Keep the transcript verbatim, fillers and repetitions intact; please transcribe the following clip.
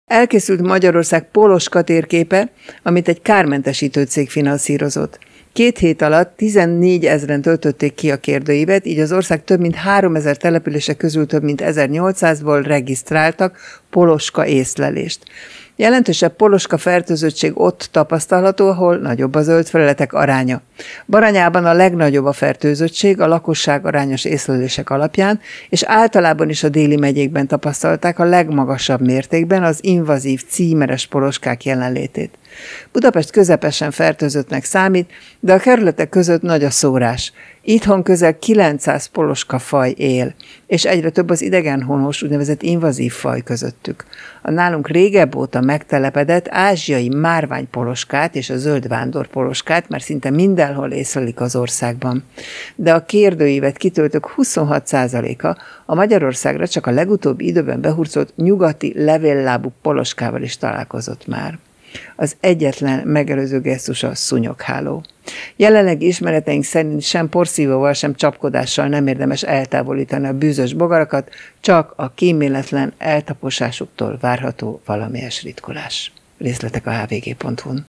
Elkészült Magyarország Poloska térképe, amit egy kármentesítő cég finanszírozott. Két hét alatt tizennégyezren töltötték ki a kérdőívet, így az ország több mint háromezer települése közül több mint ezernyolcszázból regisztráltak Poloska észlelést. Jelentősebb poloska fertőzöttség ott tapasztalható, ahol nagyobb a zöld felületek aránya. Baranyában a legnagyobb a fertőzöttség a lakosság arányos észlelések alapján, és általában is a déli megyékben tapasztalták a legmagasabb mértékben az invazív címeres poloskák jelenlétét. Budapest közepesen fertőzöttnek számít, de a kerületek között nagy a szórás. Itthon közel kilencszáz poloska faj él, és egyre több az idegenhonos úgynevezett invazív faj közöttük. A nálunk régebb óta megtelepedett ázsiai márványpoloskát és a zöld vándorpoloskát már szinte mindenhol észlelik az országban. De a kérdőívet kitöltők huszonhat százaléka a Magyarországra csak a legutóbbi időben behurcolt nyugati levéllábú poloskával is találkozott már. Az egyetlen megelőző gesztus a szúnyogháló. Jelenlegi ismereteink szerint sem porszívóval, sem csapkodással nem érdemes eltávolítani a bűzös bogarakat, csak a kíméletlen eltaposásuktól várható valamelyes ritkolás. Részletek a hvg pont hu-n.